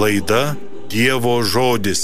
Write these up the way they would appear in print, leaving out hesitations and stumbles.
Laida Dievo žodis.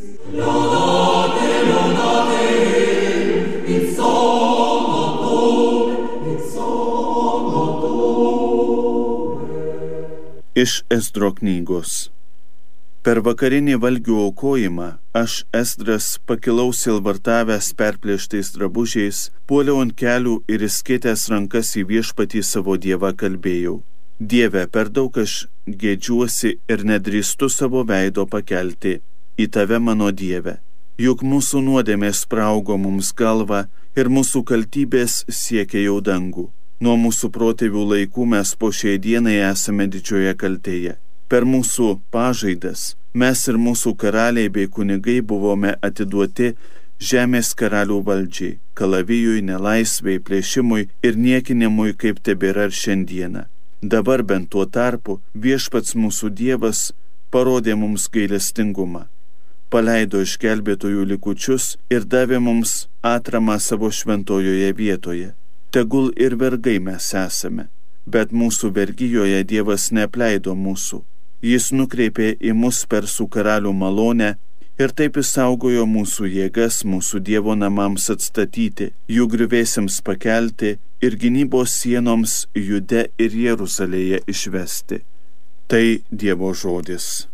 Iš Esdro knygos. Per vakarinį valgių aukojimą aš, Esdras, pakilau sielvartavęs perplėštais drabužiais, puoliau ant kelių ir įskėtęs rankas į Viešpatį savo Dievą kalbėjau: Dieve, per daug aš gėdžiuosi ir nedrįstu savo veido pakelti į tave, mano Dieve. Juk mūsų nuodėmės spraugo mums galvą ir mūsų kaltybės siekia jau dangų. Nuo mūsų protėvių laikų mes po šiai dienai esame didžioje kaltėje. Per mūsų pažaidas mes ir mūsų karaliai bei kunigai buvome atiduoti žemės karalių valdžiai, kalavijui, nelaisvei, plėšimui ir niekinimui, kaip tebėra ir šiandieną. Dabar bent tuo tarpu Viešpats mūsų Dievas parodė mums gailestingumą, paleido išgelbėtojų likučius ir davė mums atramą savo šventojoje vietoje. Tegul ir vergai mes esame, bet mūsų vergijoje Dievas neapleido mūsų. Jis nukreipė į mus persų karalių malonę ir taip išsaugojo mūsų jėgas mūsų Dievo namams atstatyti, jų griuvėsiams pakelti ir gynybos sienoms Jude ir Jeruzalėje išvesti. Tai Dievo žodis.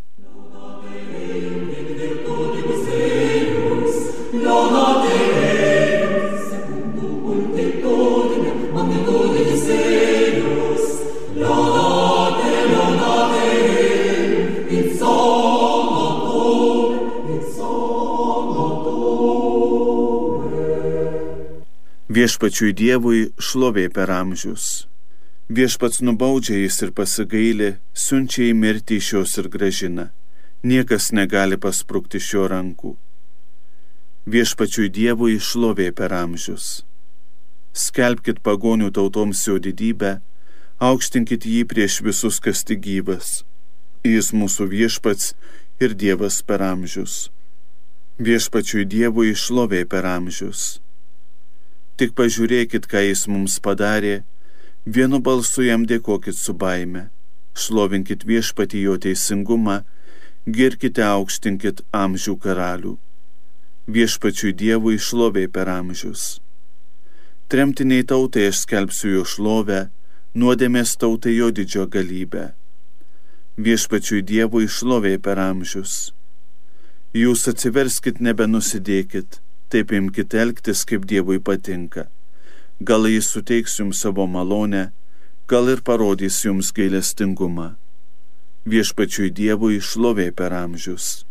Viešpačiui Dievui šlovė per amžius. Viešpats nubaudžia jis ir pasigaili, siunčia į mirtį iš jos ir grąžina. Niekas negali pasprukti iš jo rankų. Viešpačiui Dievui šlovė per amžius. Skelbkit pagonių tautoms jo didybę, aukštinkit jį prieš visus, kas tik gyvas. Jis mūsų Viešpats ir Dievas per amžius. Viešpačiui Dievui šlovė per amžius. Tik pažiūrėkit, ką jis mums padarė, vienu balsu jam dėkokit su baime, šlovinkit Viešpatį jo teisingumą, girkite, aukštinkit amžių karalių. Viešpačiui Dievui šlovė per amžius. Tremtiniai tautai aš skelbsiu jo šlovę, nuodėmės tautai jo didžio galybę. Viešpačiui Dievui šlovė per amžius. Jūs atsiverskit, nebenusidėkit, taip imkite elgtis, kaip Dievui patinka. Gal jis suteiks jums savo malonę, gal ir parodys jums gailestingumą. Viešpačiui Dievui šlovė per amžius.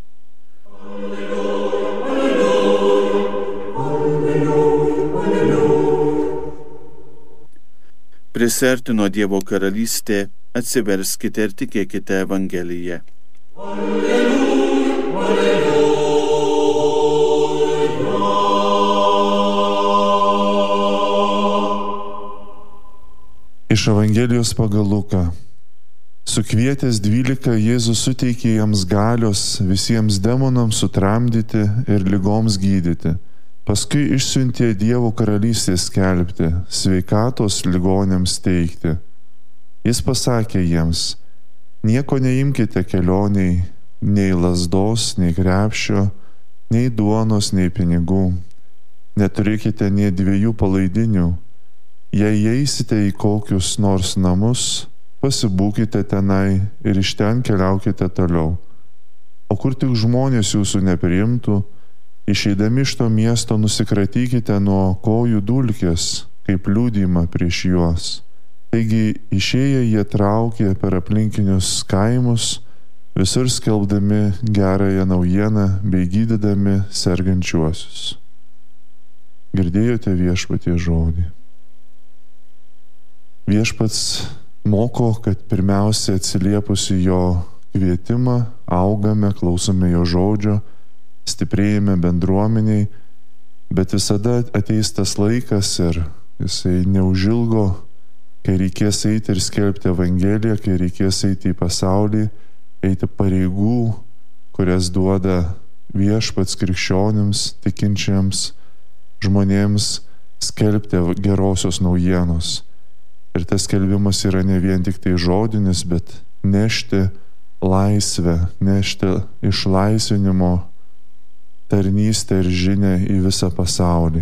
Prisertino Dievo karalystė, atsiverskite ir tikėkite Evangeliją. Iš Evangelijos pagal Luką. Sukvietęs 12, Jėzus suteikė jiems galios visiems demonams sutramdyti ir ligoms gydyti. Paskui išsiuntė Dievo karalystės skelbti, sveikatos ligonėms teikti. Jis pasakė jiems: nieko neimkite kelioniai, nei lazdos, nei krepšio, nei duonos, nei pinigų. Neturėkite nė 2 palaidinių. Jei eisite į kokius nors namus, pasibūkite tenai ir iš ten keliaukite toliau. O kur tik žmonės jūsų nepriimtų, išeidami iš to miesto nusikratykite nuo kojų dulkės, kaip liudijimą prieš juos. Taigi išėję jie traukė per aplinkinius kaimus, visur skelbdami gerąją naujieną bei gydydami sergančiuosius. Girdėjote Viešpaties žodį. Viešpats moko, kad pirmiausia atsiliepus į jo kvietimą augame, klausome jo žodžio, stiprėjame bendruomeniai, bet visada ateis tas laikas ir jisai neužilgo, kai reikės eiti ir skelbti Evangeliją, kai reikės eiti į pasaulį, eiti pareigų, kurias duoda Viešpats krikščionims, tikinčiams žmonėms, skelbti gerosios naujienos. Ir tas skelbimas yra ne vien tik tai žodinis, bet nešti laisvę, nešti išlaisvinimo tarnystę ir žinią į visą pasaulį.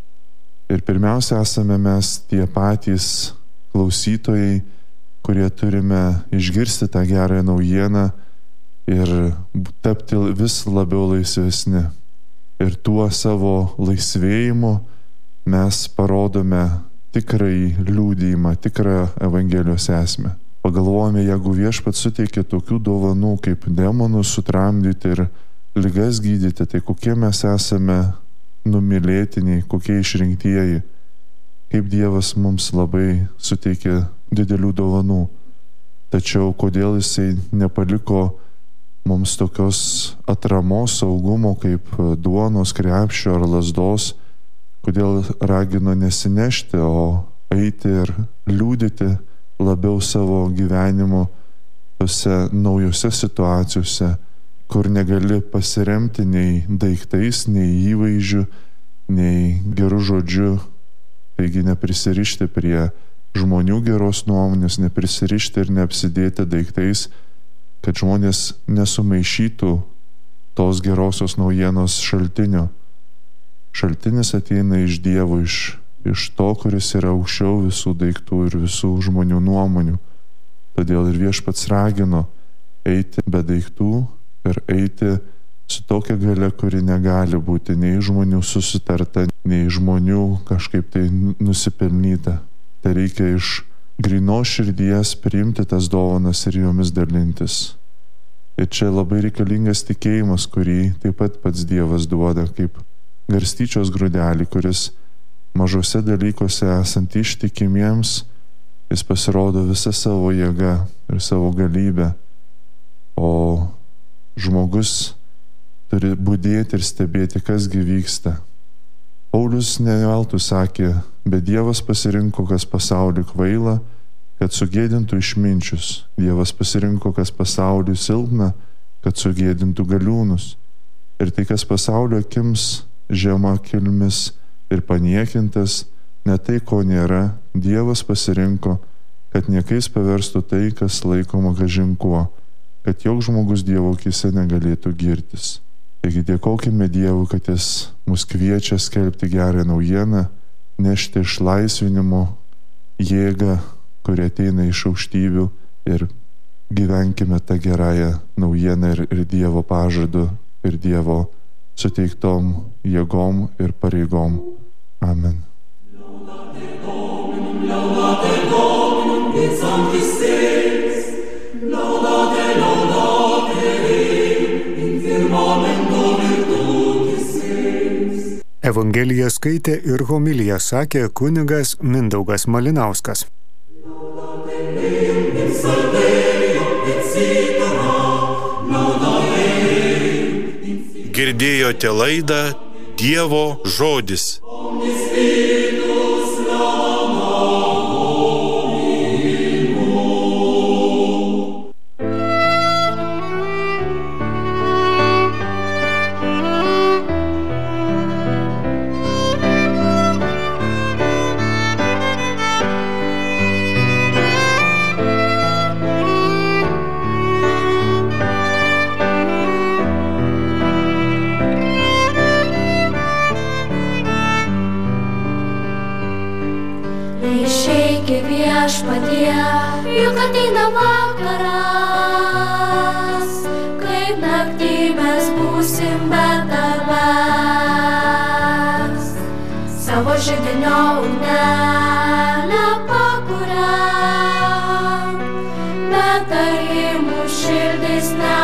Ir pirmiausia, esame mes tie patys klausytojai, kurie turime išgirsti tą gerąją naujieną ir tapti vis labiau laisvesni. Ir tuo savo laisvėjimu mes parodome tikrąjį liudijimą, tikrą Evangelijos esmę. Pagalvojame, jeigu Viešpats suteikia tokių dovanų kaip demonus sutramdyti ir ligas gydyti, tai kokie mes esame numylėtiniai, kokie išrinktieji, kaip Dievas mums labai suteikė didelių dovanų. Tačiau kodėl Jisai nepaliko mums tokios atramos, saugumo kaip duonos, krepšio ar lazdos, kodėl ragino nesinešti, o eiti ir liudyti labiau savo gyvenimu tose naujose situacijose, kur negali pasiremti nei daiktais, nei įvaizdžiu, nei gerų žodžiu, taigi neprisirišti prie žmonių geros nuomonės, neprisirišti ir neapsidėti daiktais, kad žmonės nesumaišytų tos gerosios naujienos šaltinio. Šaltinis ateina iš Dievo, iš to, kuris yra aukščiau visų daiktų ir visų žmonių nuomonių. Todėl ir Viešpats ragino eiti be daiktų ir eiti su tokia galia, kuri negali būti nei žmonių susitarta, nei žmonių kažkaip tai nusipelnyta. Tai reikia iš grynos širdies priimti tas dovanas ir jomis dalintis. Ir čia labai reikalingas tikėjimas, kurį taip pat pats Dievas duoda, kaip garstyčios grūdelį, kuris mažose dalykuose esant ištikimiems, jis pasirodo visą savo jėgą ir savo galybę, o žmogus turi budėti ir stebėti, kasgi vyksta. Paulius ne veltui sakė, bet Dievas pasirinko, kas pasauliui kvaila, kad sugėdintų išminčius. Dievas pasirinko, kas pasauliui silpna, kad sugėdintų galiūnus. Ir tai, kas pasaulio akims žema kilmis ir paniekintas, ne tai, ko nėra, Dievas pasirinko, kad niekais paverstų tai, kas laikoma kažin kuo, kad joks žmogus Dievo akyse negalėtų girtis. Taigi dėkokime Dievui, kad Jis mus kviečia skelbti gerą naujieną, nešti išlaisvinimo jėgą, kuri ateina iš aukštybių, ir gyvenkime tą gerąją naujieną ir Dievo pažadu, ir Dievo suteiktom jėgom ir pareigom. Amen. Evangeliją skaitė ir homiliją sakė kunigas Mindaugas Malinauskas. Girdėjote laidą Dievo žodis. Viešpatie, juk ateina vakaras, kaip naktį mes būsim be tavęs. Savo židinio ugnelę pakuriam, bet ar į mūsų širdis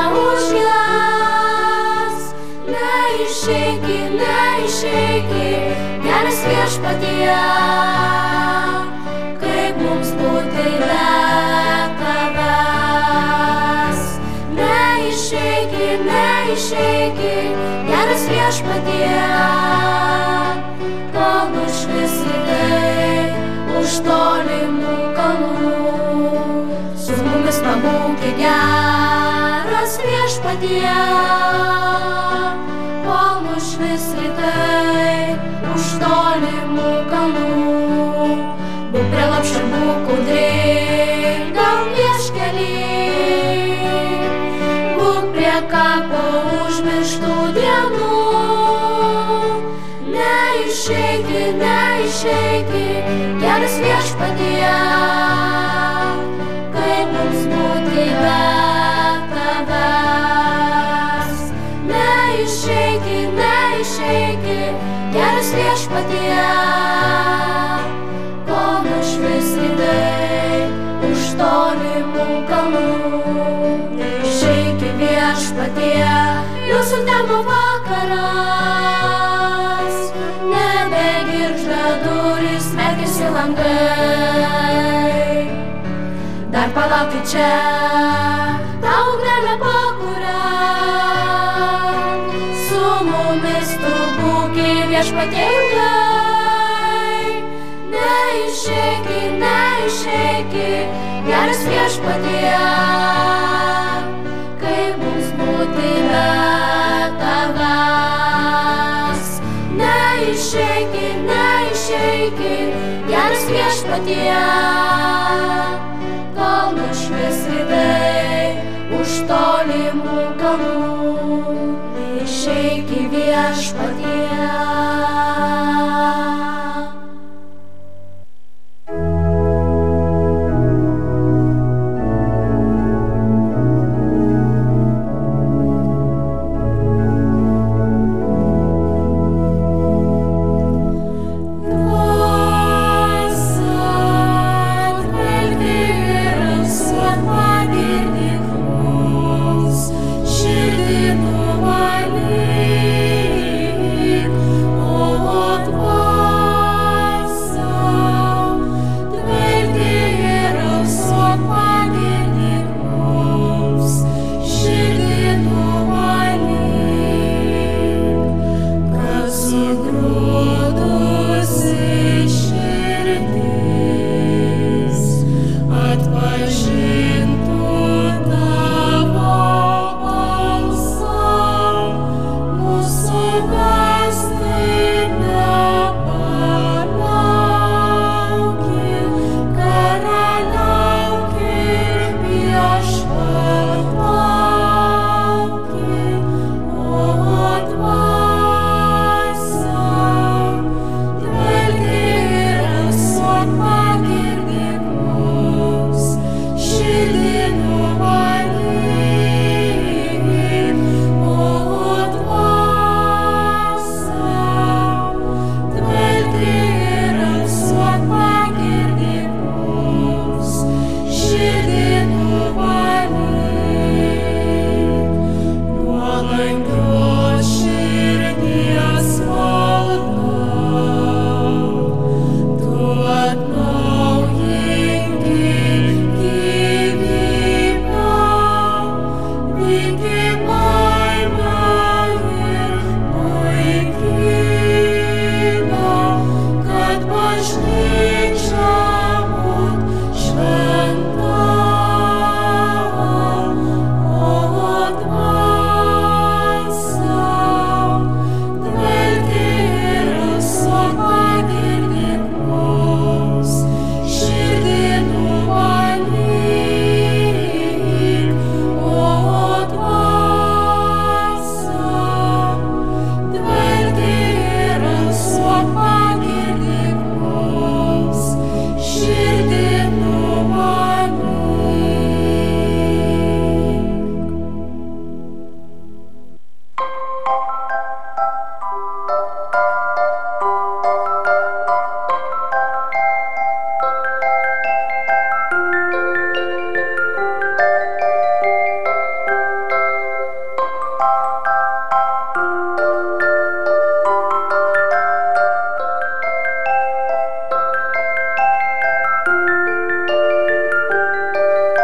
neužges. Neišeiki, neišeiki, geras Viešpatie, mums būti be tavęs. Neišeiki, neišeiki, geras Viešpatie, kol nušvis rytai už tolimų kalnų. Su mumis pabūki geras Viešpatie, kol nušvis rytai už tolimų kalnų. Būk prelapšė, būk audringam vieškely, lieka po užmirštų dienų. Neišeiki, neišeiki, geras Viešpatie, kaip mums būti be tavęs. Neišeiki, neišeiki, geras Viešpatie, kol nušvis veidai už tolimų kalnų. Neišeiki Viešpatie, jūsų temų vakaras, nebegirgžda durys, merkiasi langai. Dar palaukit čia, tau ugnelė pakuria, su mumis tu būki Viešpatie ilgai. Neišeiki, neišeiki, geras Viešpatie, kaip mums būti be tavęs. Neišeiki, neišeiki, geras Viešpatie, kol nušvis veidai už tolimų kalnų. Neišeiki Viešpatie.